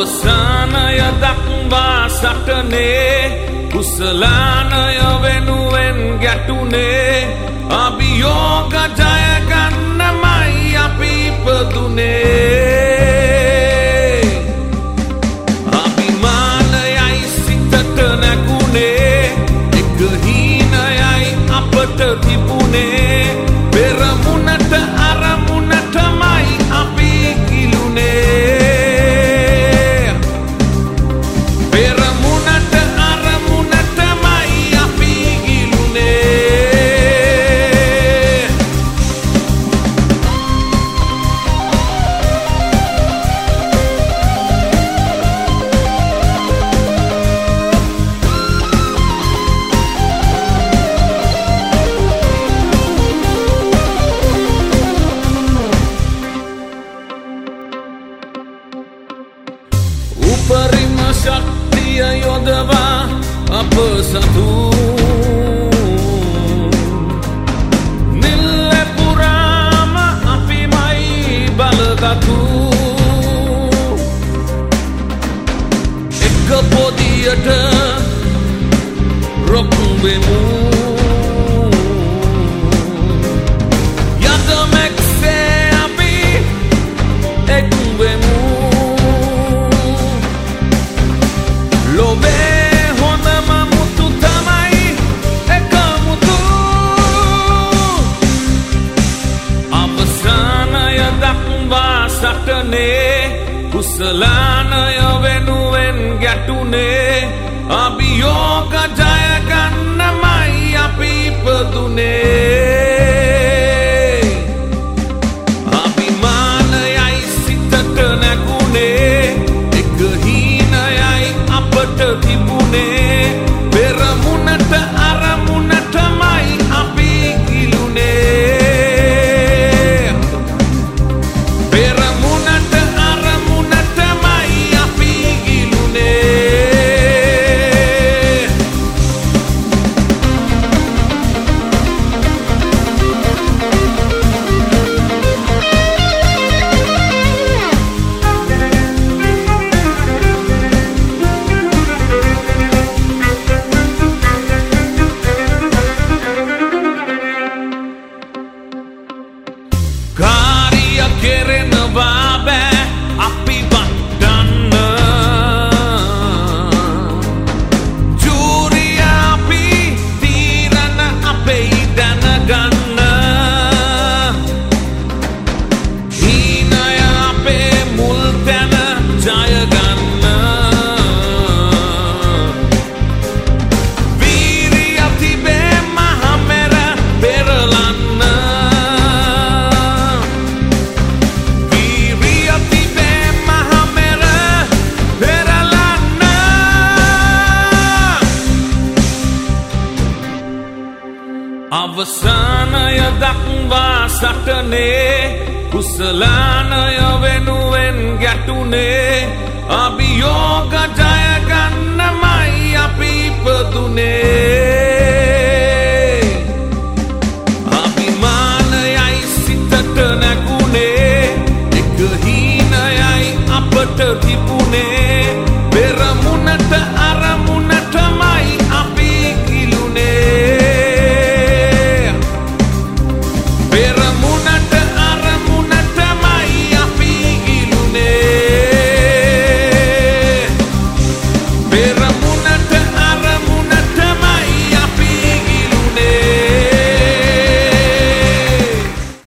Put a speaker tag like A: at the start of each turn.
A: අවසානය දක්වා සටනේ කුසලානය වෙනුවෙන් ගැටුනේ අභියෝග ජයගන්නමයි අපි ඉපදුනේ අභිමානයයි සිතට නැගුනේ එක හීනයයි අපට තිබුනේ පෙරමුණට අරමුණටමයි අපි කිලුනේ උපරිම ශක්තිය යොදවා අප සතු නිල්ල පුරාම අපිමයි බලගතු එක පොදියට රොක් වෙමු යදමැක්සේ අපි එක් වෙමු ලොවේ හොඳම මුතු තමයි එක මුතු අවසානය දක්වා සටනේ කුසලානය වෙනුවෙන් ගැටුනේ අභියෝග ජයගන්නමයි අපි ඉපදුනේ අභිමානයයි සිතට නැගුනේ එක හීනයයි අපට තිබුනේ පෙරමුණට අරමුණටමයි අපි කිලුනේ පෙරමුණට අරමුණටමයි අපි කිලුනේ කාරිය කෙරෙනවා බෑ අපි වටන්න ජූරිය අපි තීරණ අපේ දැනගන්න හීනය අපේ මුල් තැන ජයගන්න වීරිය තිබේ මහමෙර පෙරලන්න අවසානය දක්වා සටනේ කුසලානය වෙනුවෙන් ගැටුනේ අභියෝග